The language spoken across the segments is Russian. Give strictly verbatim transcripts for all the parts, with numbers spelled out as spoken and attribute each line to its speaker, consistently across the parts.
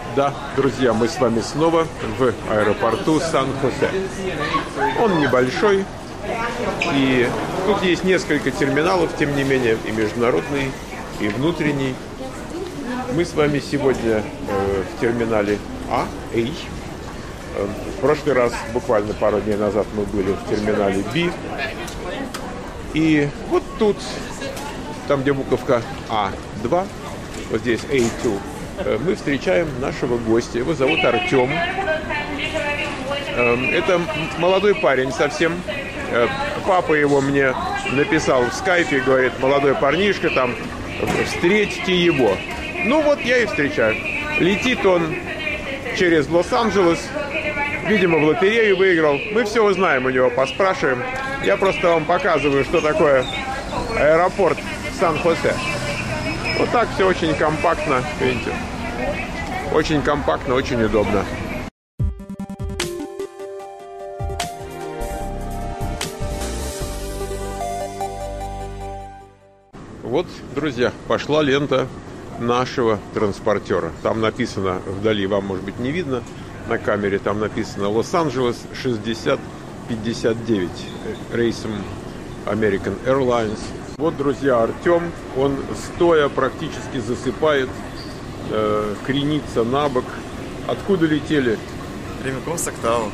Speaker 1: Да, друзья, мы с вами снова в аэропорту Сан-Хосе. Он небольшой, и тут есть несколько терминалов, тем не менее, и международный, и внутренний. Мы с вами сегодня э, в терминале А, H. Э, в прошлый раз, буквально пару дней назад, мы были в терминале B. И вот тут, там где буковка А два, вот здесь А два, мы встречаем нашего гостя. Его зовут Артем. Это молодой парень совсем. Папа его мне написал в скайпе, говорит: молодой парнишка, там, встретите его. Ну вот я и встречаю. Летит он через Лос-Анджелес. Видимо, в лотерею выиграл. Мы все узнаем у него, поспрашиваем. Я просто вам показываю, что такое аэропорт Сан-Хосе. Вот так все очень компактно, видите. Очень компактно, очень удобно. Вот, друзья, пошла лента нашего транспортера. Там написано вдали, вам, может быть, не видно на камере, там написано Лос-Анджелес шестьдесят пятьдесят девять рейсом American Airlines. Вот, друзья, Артем, он стоя практически засыпает, э, кренится на бок. Откуда летели?
Speaker 2: Прямиком с Актау.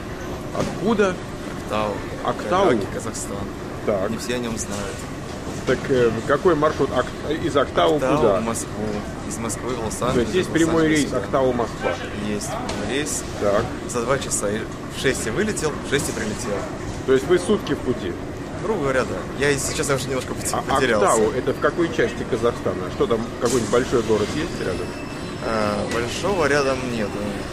Speaker 1: Откуда?
Speaker 2: Актау.
Speaker 1: Актау?
Speaker 2: Гаги, Казахстан.
Speaker 1: Так.
Speaker 2: Не все о нем знают.
Speaker 1: Так э, какой маршрут? Ак... Из Актау,
Speaker 2: Актау
Speaker 1: куда?
Speaker 2: в Москву. Из Москвы в Лос-Анджелес.
Speaker 1: То есть есть прямой рейс
Speaker 2: да.
Speaker 1: Актау-Москва?
Speaker 2: Есть прямой рейс.
Speaker 1: Так.
Speaker 2: За два часа. В шесть я вылетел, в шесть я прилетел.
Speaker 1: То есть вы сутки в пути?
Speaker 2: Грубо говоря, да. Я сейчас я уже немножко
Speaker 1: А
Speaker 2: потерялся.
Speaker 1: Актау это в какой части Казахстана? Что там, какой-нибудь большой город есть рядом?
Speaker 2: А, большого рядом нет.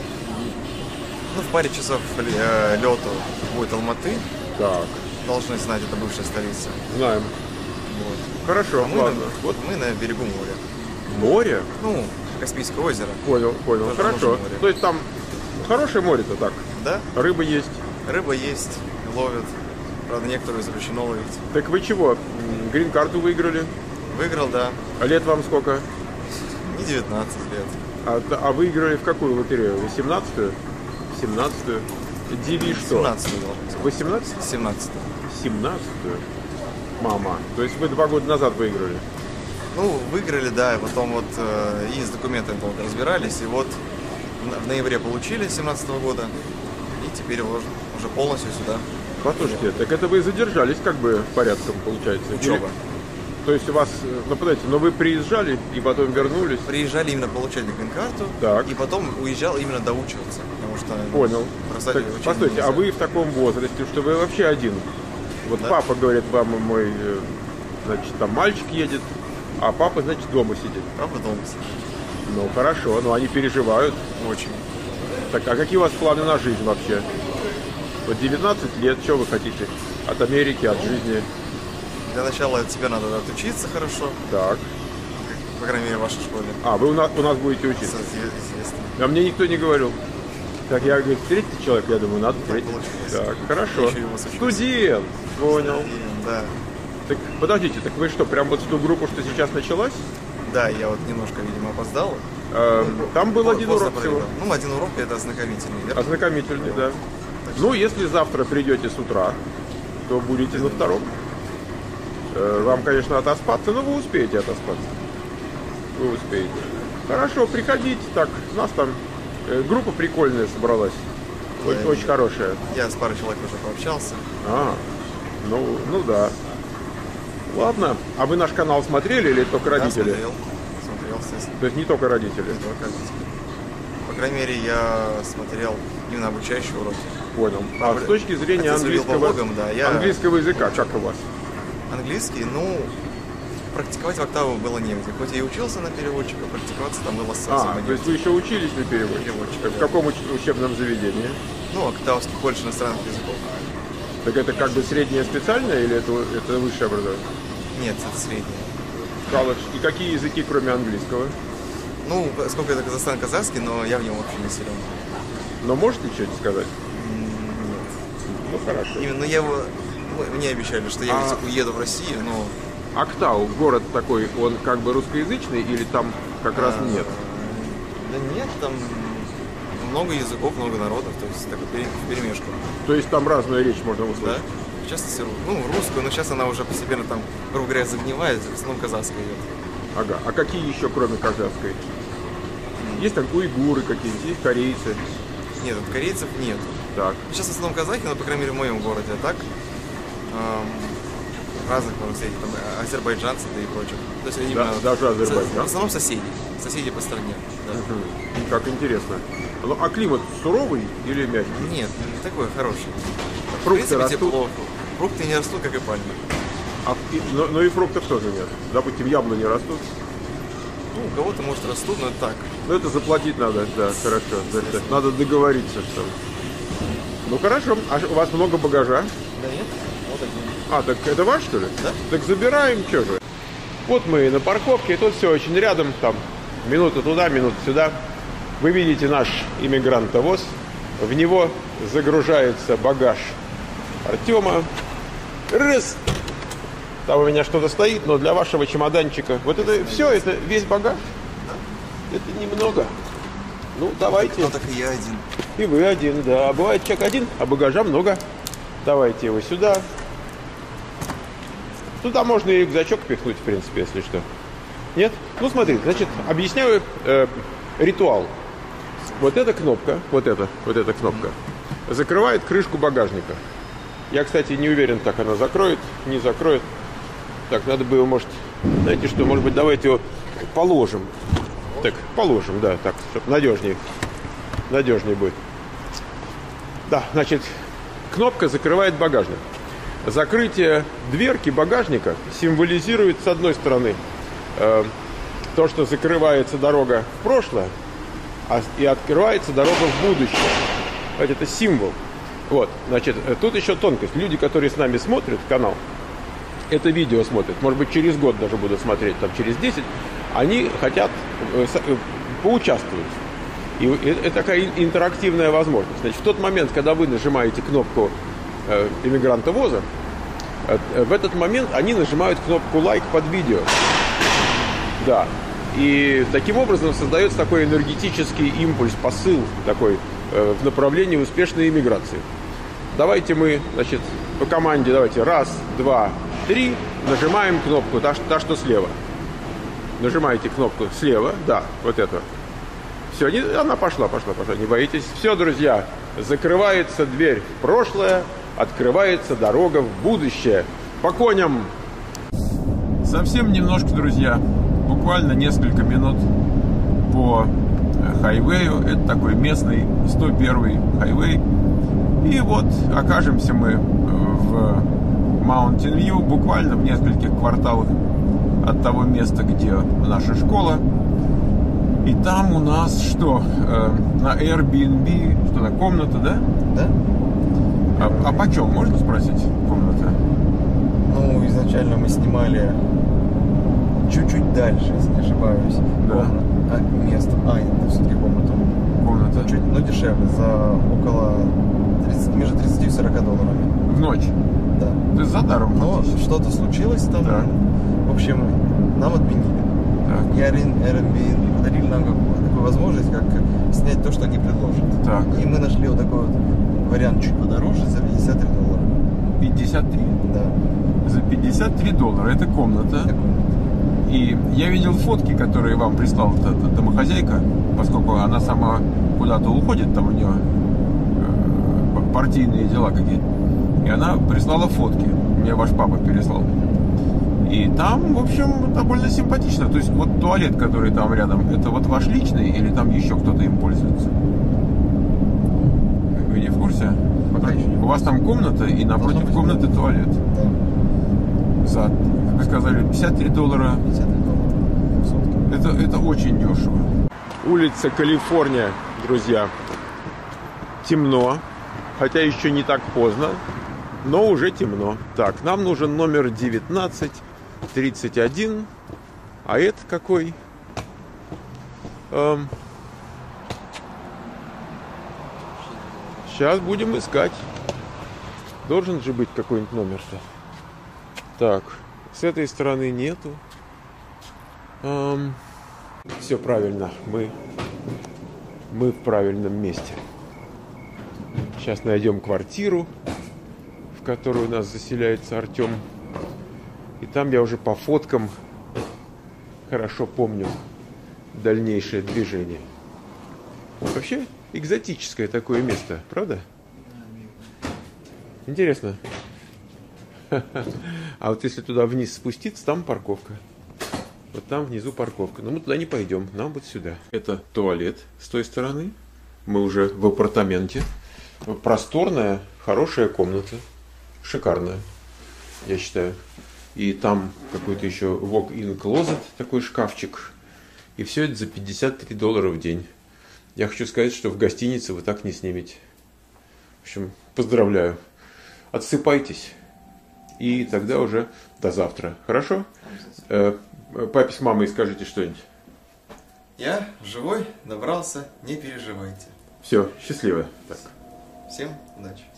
Speaker 2: Ну, в паре часов э, лету будет Алматы.
Speaker 1: Так.
Speaker 2: Должны знать, это бывшая столица.
Speaker 1: Знаем.
Speaker 2: Вот.
Speaker 1: Хорошо,
Speaker 2: А мы,
Speaker 1: ладно.
Speaker 2: на,
Speaker 1: Вот
Speaker 2: мы на берегу моря.
Speaker 1: море?
Speaker 2: Ну, Каспийское озеро.
Speaker 1: Понял, понял.
Speaker 2: Тоже
Speaker 1: Хорошо.
Speaker 2: море.
Speaker 1: То есть там хорошее море-то так?
Speaker 2: Да?
Speaker 1: Рыба есть?
Speaker 2: Рыба есть, ловят. Правда, некоторые запрещено ловить.
Speaker 1: Так вы чего? Грин-карту выиграли?
Speaker 2: Выиграл, да.
Speaker 1: А лет вам сколько?
Speaker 2: Не девятнадцать лет.
Speaker 1: А, а выиграли в какую лотерею? восемнадцатую? семнадцатую? Диви что?
Speaker 2: семнадцатую должен быть.
Speaker 1: восемнадцатую?
Speaker 2: семнадцатую.
Speaker 1: семнадцатую? Мама. То есть вы два года назад выиграли?
Speaker 2: Ну, выиграли, да. И потом вот э, и с документами долго разбирались. И вот в, в ноябре получили семнадцатого года. И теперь уже, уже полностью сюда.
Speaker 1: Послушайте, так это вы задержались как бы порядком, получается?
Speaker 2: Учеба.
Speaker 1: Или... То есть у вас, ну подождите, но вы приезжали и потом вернулись?
Speaker 2: Приезжали именно получать грин-карту.
Speaker 1: Так.
Speaker 2: И потом уезжал именно доучиваться. Потому что...
Speaker 1: Понял.
Speaker 2: бросать
Speaker 1: Так,
Speaker 2: учение
Speaker 1: постойте,
Speaker 2: нельзя.
Speaker 1: а вы в таком возрасте, что вы вообще один? Вот
Speaker 2: Да.
Speaker 1: папа говорит, мама мой, э, значит, там мальчик едет, а папа, значит, дома сидит.
Speaker 2: Папа дома сидит.
Speaker 1: Ну хорошо, но они переживают.
Speaker 2: Очень.
Speaker 1: Так, а какие у вас планы на жизнь вообще? Вот девятнадцать лет, что вы хотите? От Америки, от жизни?
Speaker 2: Для начала тебе надо отучиться хорошо.
Speaker 1: Так.
Speaker 2: По крайней мере, в вашей школе.
Speaker 1: А, вы у нас, у нас будете учиться?
Speaker 2: Естественно.
Speaker 1: А мне никто не говорил. Так, я, говорю, третий человек, я думаю, надо
Speaker 2: Так
Speaker 1: третий.
Speaker 2: получилось.
Speaker 1: Так, хорошо.
Speaker 2: Еще и у вас учился.
Speaker 1: Студент! Понял.
Speaker 2: И, да.
Speaker 1: Так, подождите, так вы что, прям вот в ту группу, что сейчас началась?
Speaker 2: Да, я вот немножко, видимо, опоздал.
Speaker 1: Эм, там был
Speaker 2: По-
Speaker 1: один
Speaker 2: поздно
Speaker 1: урок всего.
Speaker 2: провел. Ну, один урок это ознакомительный, верно?
Speaker 1: Ознакомительный, да.
Speaker 2: Так
Speaker 1: Ну,
Speaker 2: что-
Speaker 1: если завтра придете с утра, то будете на втором. Э, Вам, конечно, отоспаться, но вы успеете отоспаться. Вы успеете. Хорошо, приходите. Так, у нас там э, группа прикольная собралась. Очень,
Speaker 2: Да,
Speaker 1: очень хорошая.
Speaker 2: Я с парой человек уже пообщался.
Speaker 1: А, ну, ну да. Ладно. А вы наш канал смотрели или только
Speaker 2: Да,
Speaker 1: родители?
Speaker 2: смотрел. Смотрел, естественно.
Speaker 1: То есть не только родители?
Speaker 2: Только родители. По крайней мере, я смотрел именно обучающие уроки.
Speaker 1: Понял. А с точки зрения
Speaker 2: Хотя следил по
Speaker 1: английского,
Speaker 2: влогам, да, я-
Speaker 1: английского языка, как у вас?
Speaker 2: Английский, ну, практиковать в Октаву было негде. Хоть я и учился на переводчика, практиковаться там было совсем
Speaker 1: А,
Speaker 2: негде.
Speaker 1: то есть вы еще учились на переводчика?
Speaker 2: Переводчика,
Speaker 1: В
Speaker 2: да.
Speaker 1: каком уч- учебном заведении?
Speaker 2: Ну, октавский, больше иностранных языков.
Speaker 1: Так это как бы среднее специальное или это, это высшее образование?
Speaker 2: Нет, это среднее.
Speaker 1: Колледж. И какие языки, кроме английского?
Speaker 2: Ну, поскольку это Казахстан казахский, но я в нем вообще не силен.
Speaker 1: Но можете что-нибудь сказать?
Speaker 2: М, Нет.
Speaker 1: Ну хорошо.
Speaker 2: Именно я его... мы- Мне обещали, что я
Speaker 1: А-
Speaker 2: ведь уеду в Россию, но...
Speaker 1: Актау, город такой, он как бы русскоязычный или там как раз
Speaker 2: а,
Speaker 1: нет?
Speaker 2: Да нет, там много языков, много народов, то есть такой перемешку.
Speaker 1: То есть там разную речь можно услышать?
Speaker 2: Да. Часто все, ну, русскую, но сейчас она уже постепенно там, грубо говоря, загнивает, в основном казахская идет.
Speaker 1: Ага. А какие еще, кроме казахской? Mm. Есть там уйгуры какие-нибудь, есть корейцы?
Speaker 2: Нет, вот корейцев нет.
Speaker 1: Так.
Speaker 2: Сейчас в основном казахи, но, по крайней мере, в моем городе, а так эм, разных, можно сказать, там, азербайджанцев да и прочих. То есть, они
Speaker 1: да, даже Азербайджан?
Speaker 2: В основном соседи, соседи по стране. Да.
Speaker 1: Угу. Как интересно. Ну, а климат суровый или мягкий?
Speaker 2: Нет, такой хороший.
Speaker 1: Фрукты
Speaker 2: в принципе,
Speaker 1: растут?
Speaker 2: тепло. Фрукты не растут, как и пальмы.
Speaker 1: А, и, но, но и фруктов тоже нет. Допустим, яблони растут?
Speaker 2: Ну, у кого-то, может, растут, но это так.
Speaker 1: Ну, это заплатить надо, да, хорошо. Это, надо договориться, что... Ну, хорошо. А у вас много багажа?
Speaker 2: Да нет, вот один.
Speaker 1: А, так это ваш, что ли?
Speaker 2: Да.
Speaker 1: Так забираем, что же. Вот мы на парковке, тут все очень рядом, там, минута туда, минута сюда. Вы видите наш иммигрантовоз. В него загружается багаж Артема. Раз. Там у меня что-то стоит, но для вашего чемоданчика. Вот это все, это весь багаж? Это немного. Ну, давайте.
Speaker 2: Ну, так и я один.
Speaker 1: И вы один, да. А бывает человек один, а багажа много. Давайте его сюда. Туда можно и рюкзачок пихнуть, в принципе, если что. Нет? Ну, смотрите, значит, объясняю э, ритуал. Вот эта кнопка, вот эта, вот эта кнопка, закрывает крышку багажника. Я, кстати, не уверен, так она закроет, не закроет. Так, надо бы его, может, знаете что, может быть, давайте его положим. Так, положим, да, так, чтобы надежнее. Надежнее будет. Да, значит, кнопка закрывает багажник. Закрытие дверки багажника символизирует, с одной стороны, э, то, что закрывается дорога в прошлое, а, и открывается дорога в будущее. Это символ. Вот, значит, тут еще тонкость. Люди, которые с нами смотрят канал, это видео смотрят, может быть, через год даже будут смотреть, там, через десять, они хотят э, э, поучаствовать. И это такая интерактивная возможность. Значит, в тот момент, когда вы нажимаете кнопку э, иммигрантовоза, э, в этот момент они нажимают кнопку лайк под видео. Да. И таким образом создается такой энергетический импульс, посыл такой э, в направлении успешной иммиграции. Давайте мы, значит, по команде, давайте, раз, два, три, нажимаем кнопку, та, та что слева. Нажимаете кнопку слева, да, вот это. Все, не, она пошла, пошла, пошла, не боитесь. Все, друзья, закрывается дверь в прошлое, открывается дорога в будущее. По коням! Совсем немножко, друзья, буквально несколько минут по хайвею. Это такой местный сто первый хайвей. И вот окажемся мы в Mountain View, буквально в нескольких кварталах от того места, где наша школа. И там у нас что? Э, на Airbnb, что-то комната, да?
Speaker 2: Да.
Speaker 1: А, а почем, можно спросить, комната?
Speaker 2: Ну, изначально мы снимали чуть-чуть дальше, если не ошибаюсь.
Speaker 1: Да.
Speaker 2: Комната, а, место. А, это все-таки комната.
Speaker 1: Комната.
Speaker 2: Чуть, но дешевле, за около тридцать, между тридцатью и сорока долларами.
Speaker 1: В ночь?
Speaker 2: Да.
Speaker 1: То есть за даром?
Speaker 2: Но что-то случилось там.
Speaker 1: Да.
Speaker 2: В общем, нам отменили.
Speaker 1: Так.
Speaker 2: И Airbnb подарили нам какую, такую возможность, как снять то, что они предложат.
Speaker 1: Так.
Speaker 2: И мы нашли вот такой вот вариант чуть подороже за пятьдесят три доллара.
Speaker 1: пятьдесят три?
Speaker 2: Да.
Speaker 1: За пятьдесят три доллара. Это комната.
Speaker 2: Это комната.
Speaker 1: И я видел фотки, которые вам прислала эта домохозяйка, поскольку она сама куда-то уходит, там у нее э, партийные дела какие-то. И она прислала фотки. Мне ваш папа переслал. И там, в общем, довольно симпатично. То есть вот туалет, который там рядом, это вот ваш личный или там еще кто-то им пользуется? Вы не в курсе?
Speaker 2: Пока еще не.
Speaker 1: У вас там комната и напротив комнаты туалет.
Speaker 2: Да.
Speaker 1: За, как вы сказали, пятьдесят три доллара.
Speaker 2: пятьдесят три доллара в сутки.
Speaker 1: Это, это очень дешево. Улица Калифорния, друзья. Темно, хотя еще не так поздно, но уже темно. Так, нам нужен номер девятнадцать тридцать один. А это какой? Эм... Сейчас будем искать. Должен же быть какой-нибудь номер-то. Так, с этой стороны нету. Эм... Все правильно. Мы мы в правильном месте. Сейчас найдем квартиру, в которую у нас заселяется Артем. И там я уже по фоткам хорошо помню дальнейшее движение. Вообще экзотическое такое место, правда? Интересно. А вот если туда вниз спуститься, там парковка. Вот там внизу парковка. Но мы туда не пойдем, нам вот сюда. Это туалет с той стороны. Мы уже в апартаменте. Просторная, хорошая комната. Шикарная, я считаю. И там какой-то еще walk-in closet, такой шкафчик. И все это за пятьдесят три доллара в день. Я хочу сказать, что в гостинице вы так не снимете. В общем, поздравляю. Отсыпайтесь. И тогда уже до завтра. Хорошо? Э, папе с мамой скажите что-нибудь.
Speaker 2: Я живой, добрался, не переживайте.
Speaker 1: Все, счастливо. Так.
Speaker 2: Всем удачи.